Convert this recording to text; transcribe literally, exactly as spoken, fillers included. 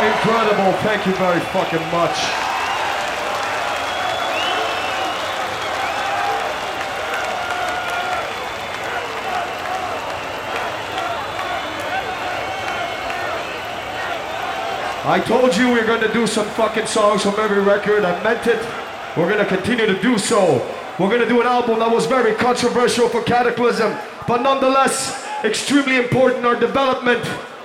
Incredible, thank you very fucking much. I told you we were going to do some fucking songs from every record. I meant it. We're going to continue to do so. We're going to do an album that was very controversial for Cataclysm, but nonetheless extremely important in our development.